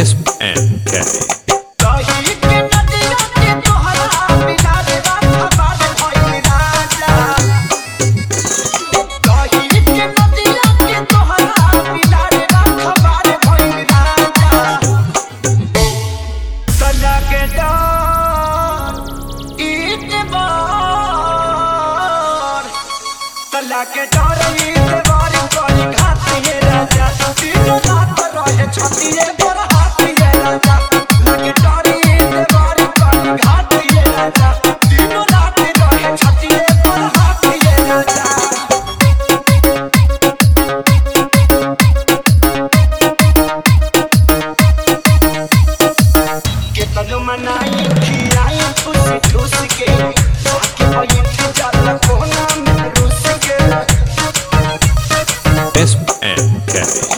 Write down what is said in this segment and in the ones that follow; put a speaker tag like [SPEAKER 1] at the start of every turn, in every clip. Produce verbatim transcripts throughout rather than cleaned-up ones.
[SPEAKER 1] S N K
[SPEAKER 2] के डरई देवारी कोई घाती है राजा तीनों रात रहे छतिए पर हाथी है राजा लगे डरई देवारी कोई घाती है राजा तीनों रात रहे छतिए पर हाथी है राजा के तनु मनाई खियाई खुश खुश के आके बैठ जाला कोना में
[SPEAKER 1] S N K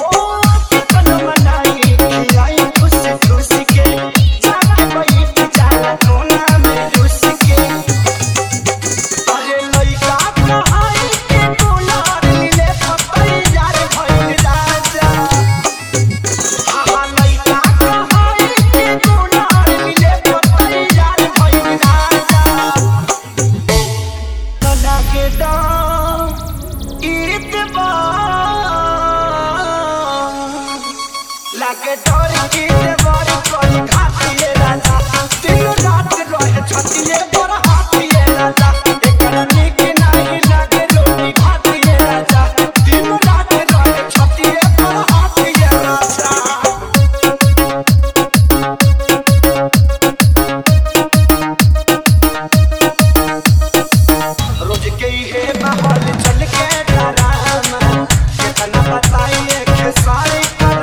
[SPEAKER 1] लाके डोरी की देवारी कोई घाती है राजा तीनों रात रहे छतिए पर हाथी है राजा एकरा निक नहीं लागे रोटी घाती है राजा तीनों रात रहे छतिए पर हाथी है राजा रोज के है माहौल चल के डरामा कितना बताइए खेसारी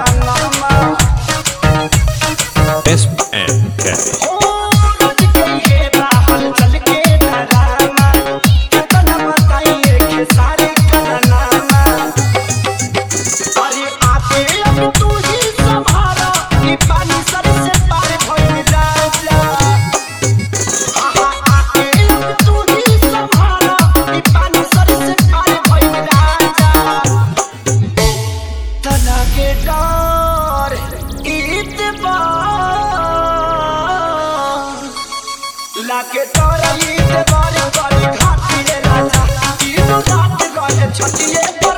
[SPEAKER 1] S N K लाके डरई देवारी कोई घाती है राजा तीनों रात रहे छतिए